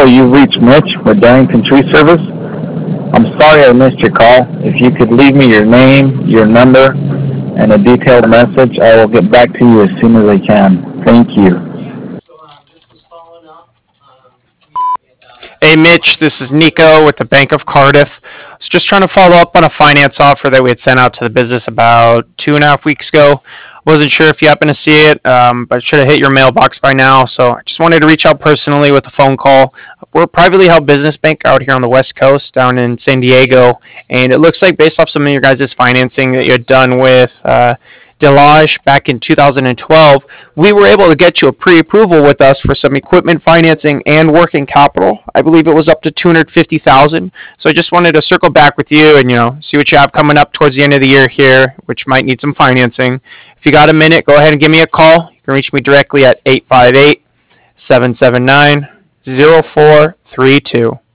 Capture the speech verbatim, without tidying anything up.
you've reached Mitch with Darrington Tree Service. I'm sorry I missed your call. If you could leave me your name, your number, and a detailed message, I will get back to you as soon as I can. Thank you. Hey Mitch, this is Nico with the Bank of Cardiff. I was just trying to follow up on a finance offer that we had sent out to the business about two and a half weeks ago. Wasn't sure if you happened to see it, um, but it should have hit your mailbox by now. So I just wanted to reach out personally with a phone call. We're a privately held business bank out here on the West Coast, down in San Diego, and it looks like based off some of your guys' financing that you had done with uh, Delage back in two thousand twelve, we were able to get you a pre-approval with us for some equipment financing and working capital. I believe it was up to two hundred fifty thousand dollars. So I just wanted to circle back with you and, you know, see what you have coming up towards the end of the year here, which might need some financing. If you got a minute, go ahead and give me a call. You can reach me directly at eight five eight, seven seven nine, zero four three two.